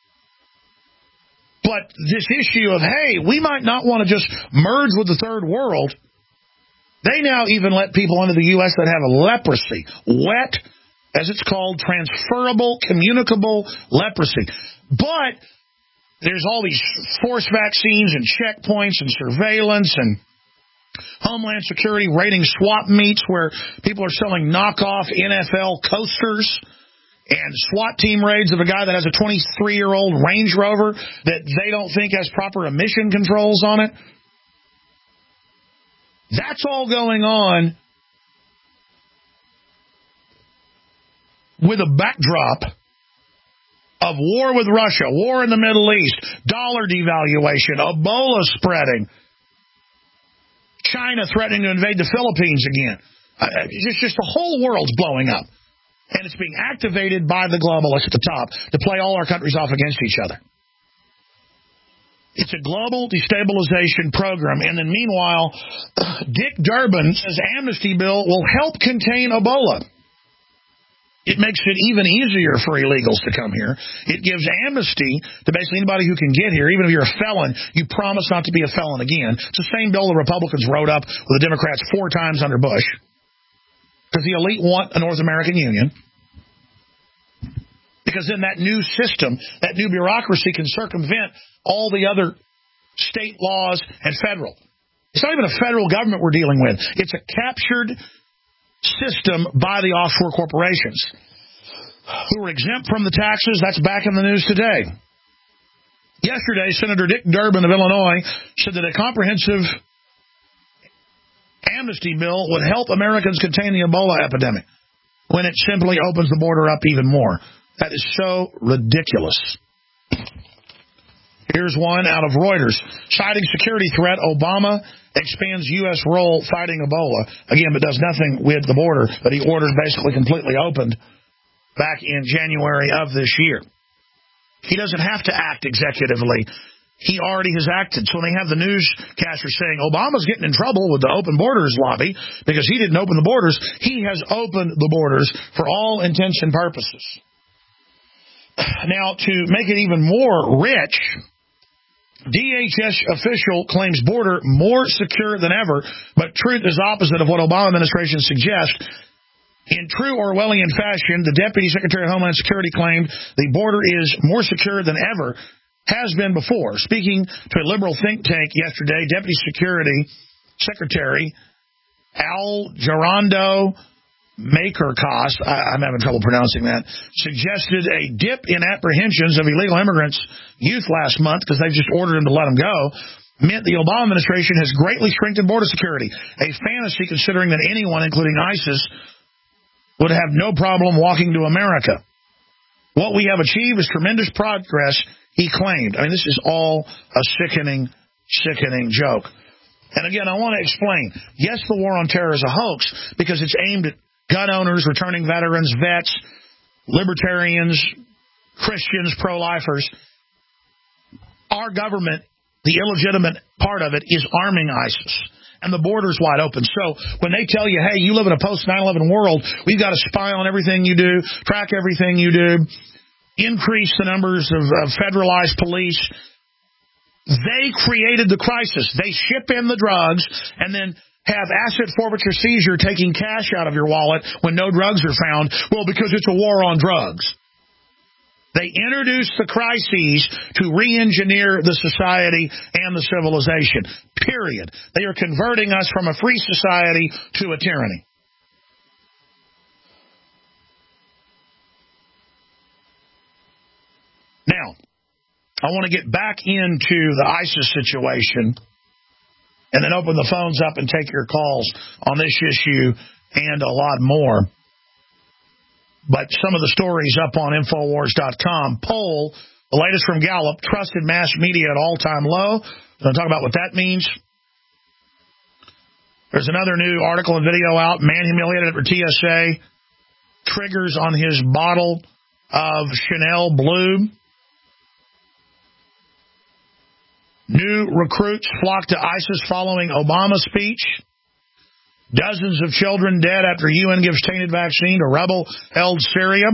But this issue of, hey, we might not want to just merge with the third world, they now even let people into the U S that have leprosy, wet, as it's called, transferable, communicable leprosy. But there's all these forced vaccines and checkpoints and surveillance and Homeland Security raiding swap meets where people are selling knockoff N F L coasters and SWAT team raids of a guy that has a twenty-three-year-old Range Rover that they don't think has proper emission controls on it. That's all going on with a backdrop of war with Russia, war in the Middle East, dollar devaluation, Ebola spreading, China threatening to invade the Philippines again. Uh, it's just the whole world's blowing up. And it's being activated by the globalists at the top to play all our countries off against each other. It's a global destabilization program. And then meanwhile, Dick Durbin says amnesty bill will help contain Ebola. It makes it even easier for illegals to come here. It gives amnesty to basically anybody who can get here. Even if you're a felon, you promise not to be a felon again. It's the same bill the Republicans wrote up with the Democrats four times under Bush. Because the elite want a North American Union. Because then that new system, that new bureaucracy can circumvent all the other state laws and federal. It's not even a federal government we're dealing with. It's a captured system by the offshore corporations who are exempt from the taxes. That's back in the news today. Yesterday, Senator Dick Durbin of Illinois said that a comprehensive amnesty bill would help Americans contain the Ebola epidemic when it simply opens the border up even more. That is so ridiculous. Here's one out of Reuters. Citing security threat, Obama expands U S role fighting Ebola. Again, but does nothing with the border, but he orders basically completely opened back in January of this year. He doesn't have to act executively. He already has acted. So when they have the newscasters saying Obama's getting in trouble with the open borders lobby because he didn't open the borders, he has opened the borders for all intents and purposes. Now, to make it even more rich, D H S official claims border more secure than ever, but truth is opposite of what Obama administration suggests. In true Orwellian fashion, the Deputy Secretary of Homeland Security claimed the border is more secure than ever, has been before. Speaking to a liberal think tank yesterday, Deputy Security Secretary Al Gerardo Makerkos, I'm having trouble pronouncing that, suggested a dip in apprehensions of illegal immigrants youth last month because they've just ordered them to let them go, meant the Obama administration has greatly strengthened border security, a fantasy considering that anyone, including ISIS, would have no problem walking to America. What we have achieved is tremendous progress, he claimed. I mean, this is all a sickening, sickening joke. And again, I want to explain, yes, the war on terror is a hoax because it's aimed at gun owners, returning veterans, vets, libertarians, Christians, pro-lifers. Our government, the illegitimate part of it, is arming ISIS. And the border's wide open. So when they tell you, hey, you live in a post nine eleven world, we've got to spy on everything you do, track everything you do, increase the numbers of, of federalized police, they created the crisis. They ship in the drugs and then have asset forfeiture seizure taking cash out of your wallet when no drugs are found. Well, because it's a war on drugs. They introduced the crises to re-engineer the society and the civilization, period. They are converting us from a free society to a tyranny. Now, I want to get back into the ISIS situation and then open the phones up and take your calls on this issue and a lot more. But some of the stories up on Infowars dot com. Poll, the latest from Gallup, trusted mass media at all-time low. We'll talk about what that means. There's another new article and video out. Man humiliated at T S A. Triggers on his bottle of Chanel Blue. New recruits flock to ISIS following Obama speech. Dozens of children dead after U N gives tainted vaccine to rebel-held Syria.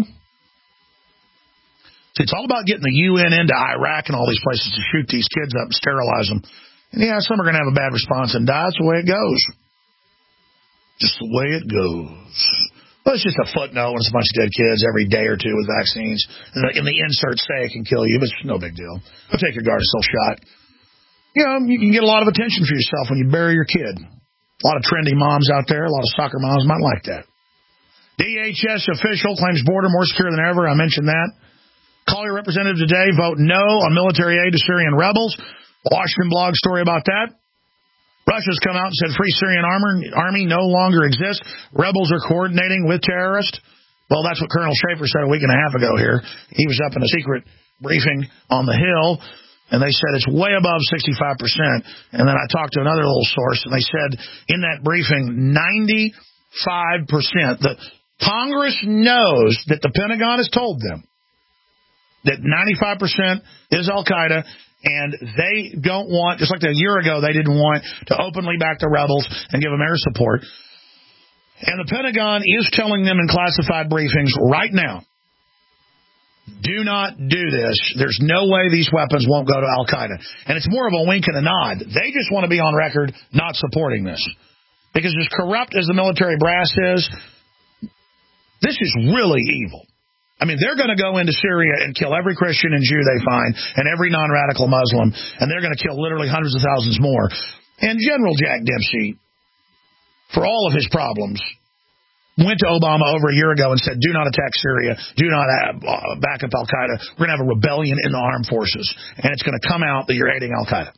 See, it's all about getting the U N into Iraq and all these places to shoot these kids up and sterilize them. And yeah, some are going to have a bad response and die. That's the way it goes. Just the way it goes. Well, it's just a footnote when it's a bunch of dead kids every day or two with vaccines. And the, and the inserts say it can kill you, but it's no big deal. Go take your Gardasil shot. You know, you can get a lot of attention for yourself when you bury your kid. A lot of trendy moms out there, a lot of soccer moms might like that. D H S official claims border more secure than ever. I mentioned that. Call your representative today. Vote no on military aid to Syrian rebels. Washington blog story about that. Russia's come out and said free Syrian armor, army no longer exists. Rebels are coordinating with terrorists. Well, that's what Colonel Schaefer said a week and a half ago here. He was up in a secret briefing on the Hill. And they said it's way above sixty-five percent. And then I talked to another little source, and they said in that briefing, ninety-five percent. The Congress knows that the Pentagon has told them that ninety-five percent is Al-Qaeda, and they don't want, just like a year ago, they didn't want to openly back the rebels and give them air support. And the Pentagon is telling them in classified briefings right now, do not do this. There's no way these weapons won't go to Al-Qaeda. And it's more of a wink and a nod. They just want to be on record not supporting this. Because as corrupt as the military brass is, this is really evil. I mean, they're going to go into Syria and kill every Christian and Jew they find and every non-radical Muslim, and they're going to kill literally hundreds of thousands more. And General Jack Dempsey, for all of his problems, went to Obama over a year ago and said, do not attack Syria. Do not uh, back up Al-Qaeda. We're going to have a rebellion in the armed forces. And it's going to come out that you're aiding Al-Qaeda.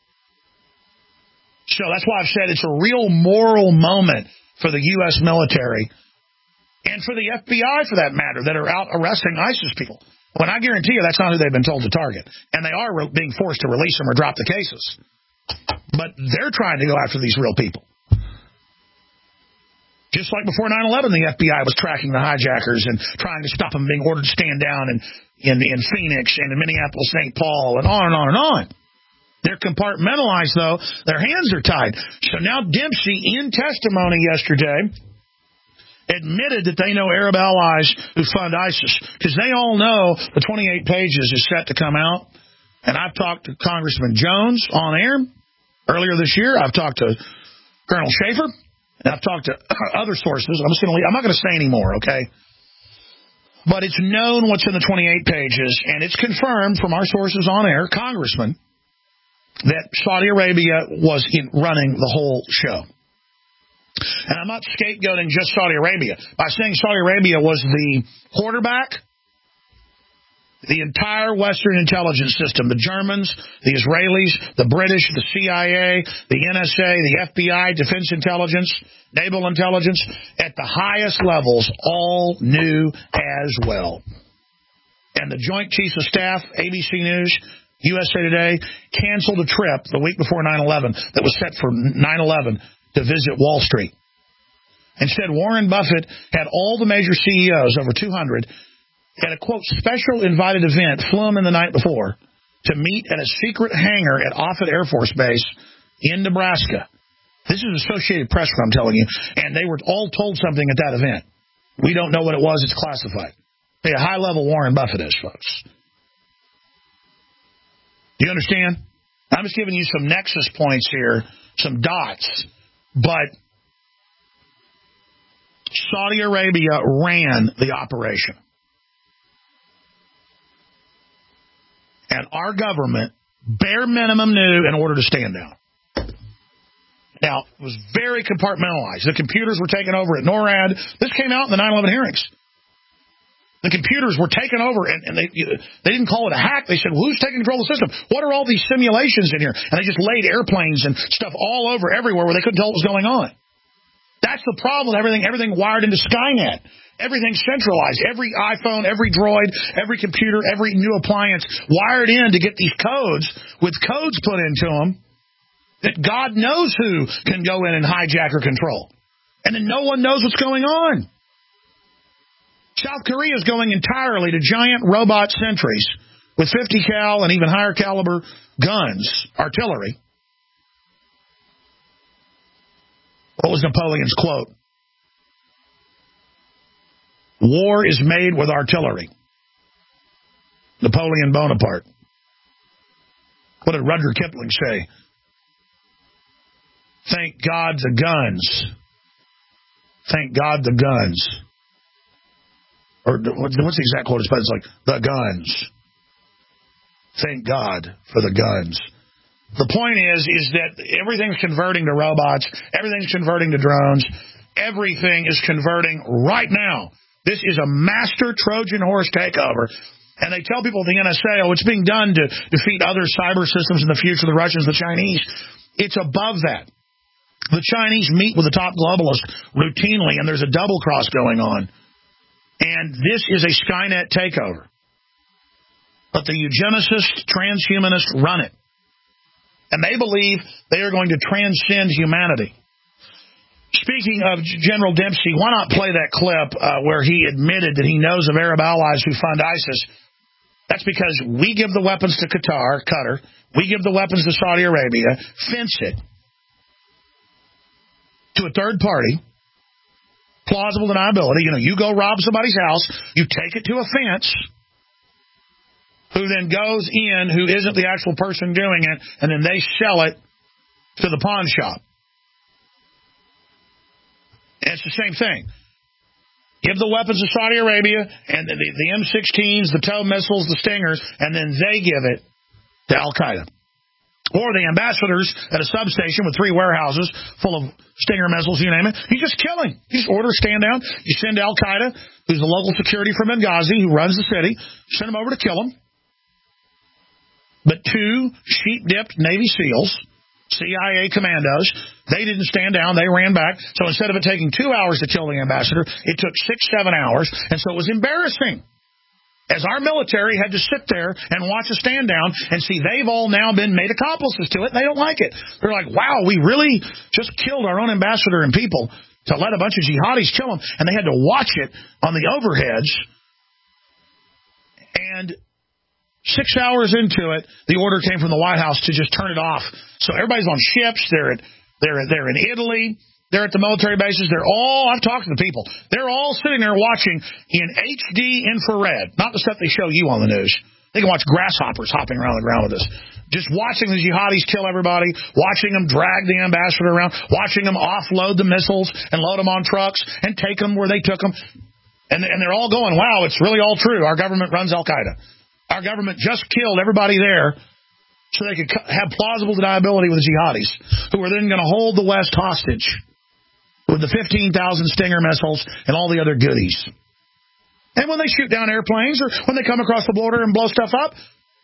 So that's why I've said it's a real moral moment for the U S military and for the F B I, for that matter, that are out arresting ISIS people. When I guarantee you that's not who they've been told to target. And they are re- being forced to release them or drop the cases. But they're trying to go after these real people. Just like before nine eleven, the F B I was tracking the hijackers and trying to stop them being ordered to stand down in, in, in Phoenix and in Minneapolis, Saint Paul, and on and on and on. They're compartmentalized, though. Their hands are tied. So now Dempsey, in testimony yesterday, admitted that they know Arab allies who fund ISIS, because they all know the twenty-eight pages is set to come out. And I've talked to Congressman Jones on air earlier this year. I've talked to Colonel Schaefer, and I've talked to other sources. I'm just going to leave. I'm not going to say any more, okay? But it's known what's in the twenty-eight pages, and it's confirmed from our sources on air, Congressman, that Saudi Arabia was in running the whole show. And I'm not scapegoating just Saudi Arabia. By saying Saudi Arabia was the quarterback, the entire Western intelligence system, the Germans, the Israelis, the British, the C I A, the N S A, the F B I, Defense Intelligence, Naval Intelligence, at the highest levels, all knew as well. And the Joint Chiefs of Staff, A B C News, U S A Today, canceled a trip the week before nine eleven that was set for nine eleven to visit Wall Street. Instead, Warren Buffett had all the major C E Os, over two hundred, at a, quote, special invited event, flew them in the night before, to meet at a secret hangar at Offutt Air Force Base in Nebraska. This is Associated Press, I'm telling you, and they were all told something at that event. We don't know what it was. It's classified. Hey, a high-level Warren Buffett is, folks. Do you understand? I'm just giving you some nexus points here, some dots. But Saudi Arabia ran the operation. And our government, bare minimum, knew in order to stand down. Now, it was very compartmentalized. The computers were taken over at NORAD. This came out in the nine eleven hearings. The computers were taken over, and, and they they didn't call it a hack. They said, well, who's taking control of the system? What are all these simulations in here? And they just laid airplanes and stuff all over everywhere where they couldn't tell what was going on. That's the problem with everything, everything wired into Skynet. Everything's centralized. Every iPhone, every droid, every computer, every new appliance wired in to get these codes with codes put into them that God knows who can go in and hijack or control. And then no one knows what's going on. South Korea is going entirely to giant robot sentries with fifty cal and even higher caliber guns, artillery. What was Napoleon's quote? War is made with artillery. Napoleon Bonaparte. What did Rudyard Kipling say? Thank God the guns. Thank God the guns. Or what's the exact quote? It's like, the guns. Thank God for the guns. The point is, is that everything's converting to robots. Everything's converting to drones. Everything is converting right now. This is a master Trojan horse takeover. And they tell people at the N S A, oh, it's being done to defeat other cyber systems in the future, the Russians, the Chinese. It's above that. The Chinese meet with the top globalists routinely, and there's a double cross going on. And this is a Skynet takeover. But the eugenicists, transhumanists run it. And they believe they are going to transcend humanity. Speaking of General Dempsey, why not play that clip uh, where he admitted that he knows of Arab allies who fund ISIS? That's because we give the weapons to Qatar, Qatar. We give the weapons to Saudi Arabia, fence it to a third party. Plausible deniability. You know, you go rob somebody's house, you take it to a fence, who then goes in, who isn't the actual person doing it, and then they sell it to the pawn shop. And it's the same thing. Give the weapons to Saudi Arabia, and the, the M sixteens, the TOW missiles, the Stingers, and then they give it to Al-Qaeda. Or the ambassadors at a substation with three warehouses full of Stinger missiles, you name it. You just kill him. You just order a stand down. You send Al-Qaeda, who's the local security from Benghazi, who runs the city, send him over to kill him. But two sheep-dipped Navy SEALs, C I A commandos, they didn't stand down. They ran back. So instead of it taking two hours to kill the ambassador, it took six, seven hours. And so it was embarrassing. As our military had to sit there and watch a stand down and see they've all now been made accomplices to it, and they don't like it. They're like, wow, we really just killed our own ambassador and people to let a bunch of jihadis kill him. And they had to watch it on the overheads. And six hours into it, the order came from the White House to just turn it off. So everybody's on ships. They're at, they're, they're in Italy. They're at the military bases. They're all, I've talked to the people. They're all sitting there watching in H D infrared, not the stuff they show you on the news. They can watch grasshoppers hopping around the ground with us. Just watching the jihadis kill everybody, watching them drag the ambassador around, watching them offload the missiles and load them on trucks and take them where they took them. And, and they're all going, wow, it's really all true. Our government runs Al-Qaeda. Our government just killed everybody there so they could have plausible deniability with the jihadis, who are then going to hold the West hostage with the fifteen thousand Stinger missiles and all the other goodies. And when they shoot down airplanes or when they come across the border and blow stuff up,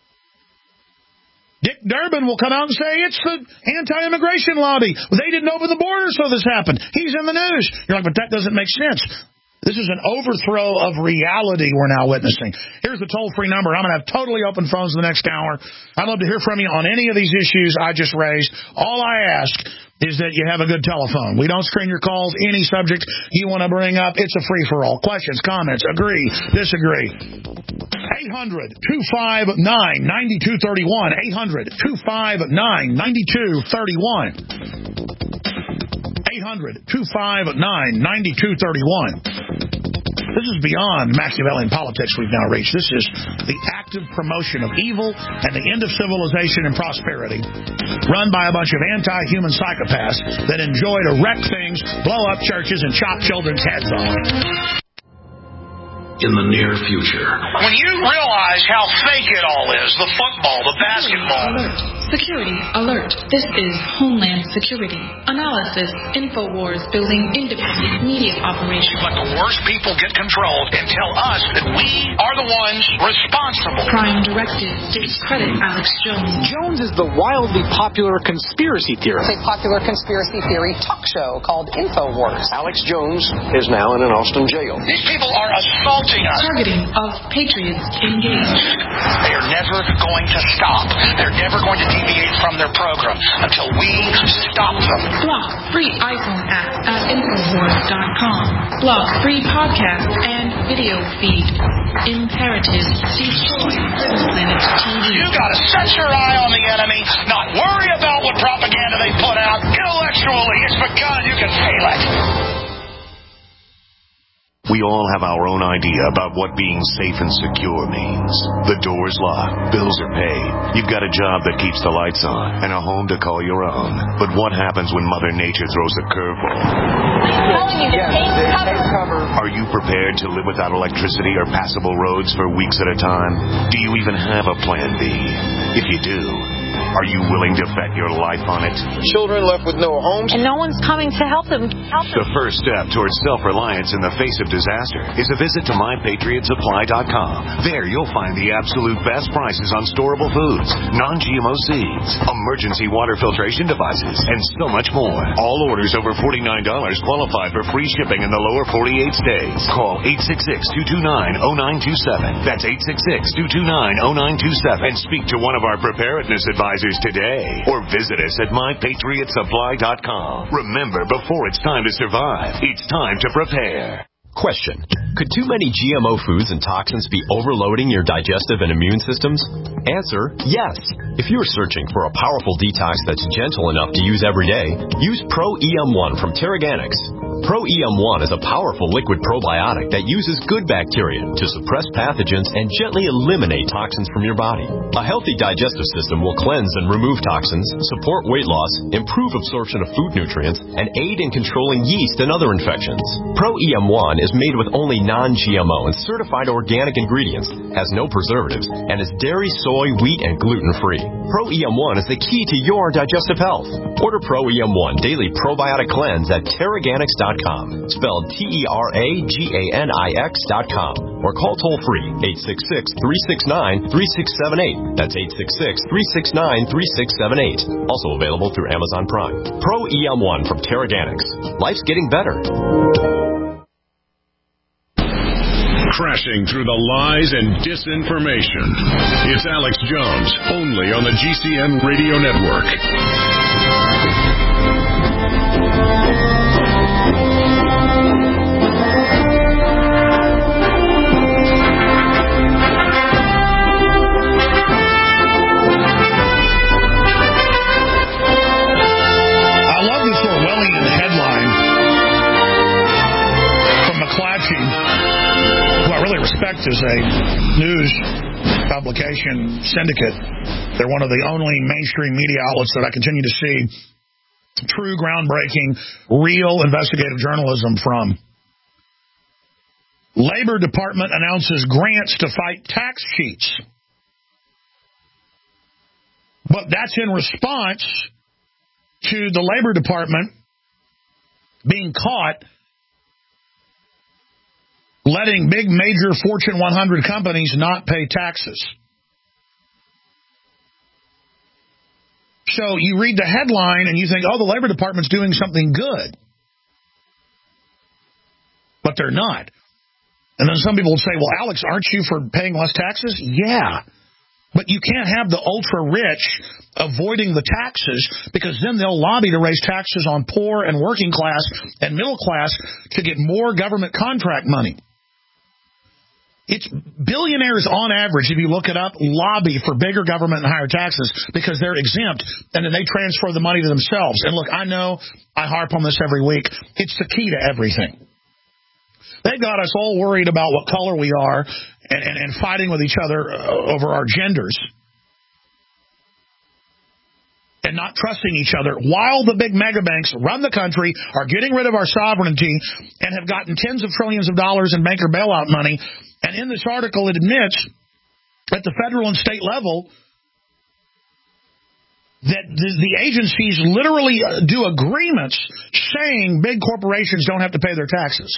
Dick Durbin will come out and say, it's the anti-immigration lobby. Well, they didn't open the border, so this happened. He's in the news. You're like, but that doesn't make sense. This is an overthrow of reality we're now witnessing. Here's the toll-free number. I'm going to have totally open phones in the next hour. I'd love to hear from you on any of these issues I just raised. All I ask is that you have a good telephone. We don't screen your calls. Any subject you want to bring up, it's a free-for-all. Questions, comments, agree, disagree. eight hundred, two five nine, nine two three one. eight hundred, two five nine, nine two three one. eight hundred, two five nine, nine two three one. This is beyond Machiavellian politics we've now reached. This is the active promotion of evil and the end of civilization and prosperity, run by a bunch of anti-human psychopaths that enjoy to wreck things, blow up churches, and chop children's heads off. In the near future. When you realize how fake it all is, the football, the basketball. Alert. Security alert. This is Homeland Security. Analysis. InfoWars building independent media operations. Let the worst people get control and tell us that we are the ones responsible. Prime Directive. Discredit Alex Jones. Jones is the wildly popular conspiracy theorist. It's a popular conspiracy theory talk show called InfoWars. Alex Jones is now in an Austin jail. These people are assaulting us. Targeting of patriots engaged. They are never going to stop. They're never going to deviate from their program until we stop them. Block free iPhone app at Infowars dot com. Block free podcast and video feed. Imperative. Destroy Prison Planet T V. You gotta set your eye on the enemy, not worry about what propaganda they put out. Intellectually, it's begun. You can feel it. We all have our own idea about what being safe and secure means. The door's locked, bills are paid, you've got a job that keeps the lights on, and a home to call your own. But what happens when Mother Nature throws a curveball? Are you prepared to live without electricity or passable roads for weeks at a time? Do you even have a plan B? If you do, are you willing to bet your life on it? Children left with no homes. And no one's coming to help them. Help them. The first step towards self-reliance in the face of disaster is a visit to my patriot supply dot com. There you'll find the absolute best prices on storable foods, non-G M O seeds, emergency water filtration devices, and so much more. All orders over forty-nine dollars qualify for free shipping in the lower forty-eight states. Call eight six six, two two nine, zero nine two seven. That's eight six six, two two nine, zero nine two seven. And speak to one of our preparedness advisors today. Or visit us at my patriot supply dot com. Remember, before it's time to survive, it's time to prepare. Question. Could too many G M O foods and toxins be overloading your digestive and immune systems? Answer, yes. If you're searching for a powerful detox that's gentle enough to use every day, use Pro E M one from Terraganics. Pro E M one is a powerful liquid probiotic that uses good bacteria to suppress pathogens and gently eliminate toxins from your body. A healthy digestive system will cleanse and remove toxins, support weight loss, improve absorption of food nutrients, and aid in controlling yeast and other infections. Pro E M one is made with only non-G M O and certified organic ingredients, has no preservatives, and is dairy, soy, wheat, and gluten-free. Pro E M one is the key to your digestive health. Order Pro E M one Daily Probiotic Cleanse at Terraganics dot com, spelled T E R A G A N I X dot com, or call toll-free eight six six, three six nine, three six seven eight. That's eight six six, three six nine, three six seven eight. Also available through Amazon Prime. Pro E M one from Terraganics. Life's getting better. Crashing through the lies and disinformation. It's Alex Jones, only on the G C N Radio Network. I love this Orwellian headline. Fact is a news publication syndicate. They're one of the only mainstream media outlets that I continue to see true, groundbreaking, real investigative journalism from. Labor Department announces grants to fight tax cheats. But that's in response to the Labor Department being caught letting big major Fortune one hundred companies not pay taxes. So you read the headline and you think, oh, the Labor Department's doing something good. But they're not. And then some people will say, well, Alex, aren't you for paying less taxes? Yeah. But you can't have the ultra-rich avoiding the taxes, because then they'll lobby to raise taxes on poor and working class and middle class to get more government contract money. It's billionaires on average, if you look it up, lobby for bigger government and higher taxes because they're exempt, and then they transfer the money to themselves. And look, I know I harp on this every week. It's the key to everything. They got us all worried about what color we are and, and, and fighting with each other uh, over our genders and not trusting each other, while the big mega banks run the country, are getting rid of our sovereignty, and have gotten tens of trillions of dollars in banker bailout money. And in this article, it admits at the federal and state level that the, the agencies literally do agreements saying big corporations don't have to pay their taxes.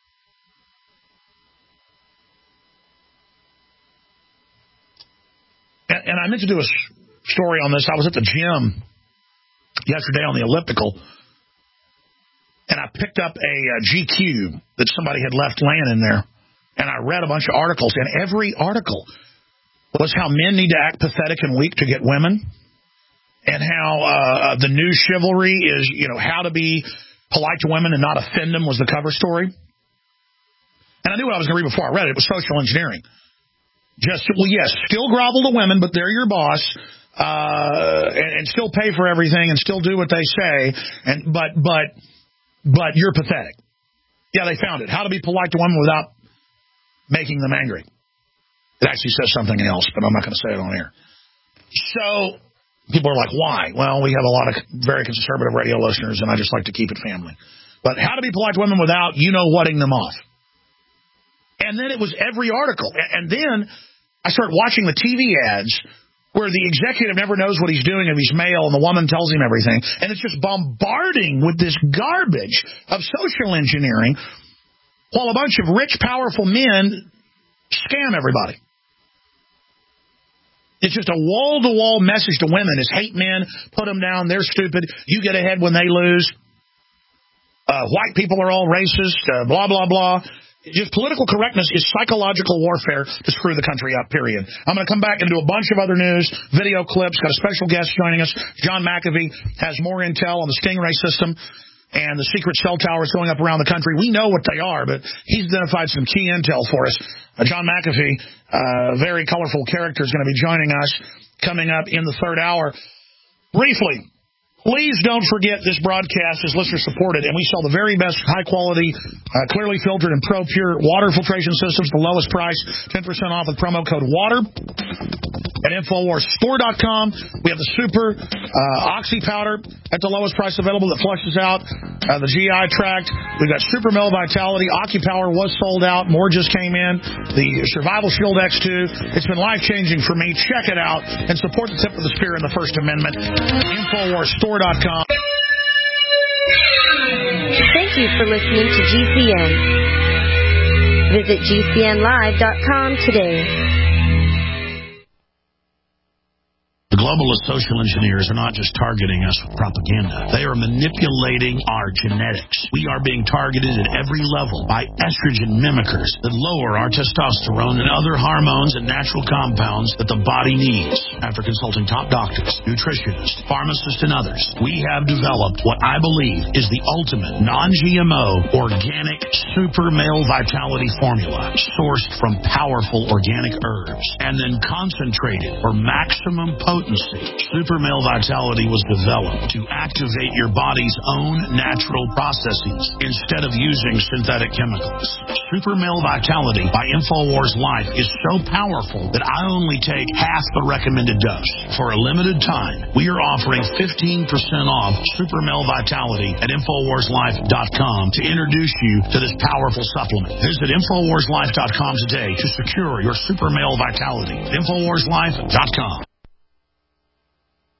And, and I meant to do a story on this. I was at the gym yesterday on the elliptical, and I picked up a, a G Q that somebody had left laying in there. And I read a bunch of articles, and every article was how men need to act pathetic and weak to get women, and how uh, the new chivalry is, you know, how to be polite to women and not offend them was the cover story. And I knew what I was going to read before I read it. It was social engineering. Just, well, yes, still grovel to women, but they're your boss, uh, and, and still pay for everything and still do what they say, and but but but you're pathetic. Yeah, they found it. How to be polite to women without making them angry. It actually says something else, but I'm not going to say it on air. So people are like, why? Well, we have a lot of very conservative radio listeners, and I just like to keep it family. But how to be polite to women without, you know, whatting them off. And then it was every article. And then I started watching the T V ads where the executive never knows what he's doing if he's male, and the woman tells him everything. And it's just bombarding with this garbage of social engineering, while a bunch of rich, powerful men scam everybody. It's just a wall-to-wall message to women is hate men, put them down, they're stupid, you get ahead when they lose. Uh, white people are all racist, uh, blah, blah, blah. Just political correctness is psychological warfare to screw the country up, period. I'm going to come back and do a bunch of other news, video clips, got a special guest joining us. John McAfee has more intel on the Stingray system and the secret cell towers going up around the country. We know what they are, but he's identified some key intel for us. Uh, John McAfee, a uh, very colorful character, is going to be joining us coming up in the third hour. Briefly, please don't forget this broadcast is listener-supported, and we sell the very best high-quality, uh, clearly filtered and pro-pure water filtration systems, the lowest price, ten percent off with promo code WATER at Infowars Store dot com. We have the super uh, Oxy powder at the lowest price available that flushes out uh, the G I tract. We've got Super Male Vitality. OxyPower was sold out. More just came in. The Survival Shield X two. It's been life-changing for me. Check it out and support the tip of the spear in the First Amendment. Infowars Store dot com. Thank you for listening to G C N. Visit G C N live dot com today. The globalist social engineers are not just targeting us with propaganda. They are manipulating our genetics. We are being targeted at every level by estrogen mimickers that lower our testosterone and other hormones and natural compounds that the body needs. After consulting top doctors, nutritionists, pharmacists, and others, we have developed what I believe is the ultimate non-G M O organic super male vitality formula sourced from powerful organic herbs and then concentrated for maximum potency potency. Super Male Vitality was developed to activate your body's own natural processes instead of using synthetic chemicals. Super Male Vitality by InfoWars Life is so powerful that I only take half the recommended dose. For a limited time, we are offering fifteen percent off Super Male Vitality at Infowars Life dot com to introduce you to this powerful supplement. Visit Infowars Life dot com today to secure your Super Male Vitality. Infowars Life dot com.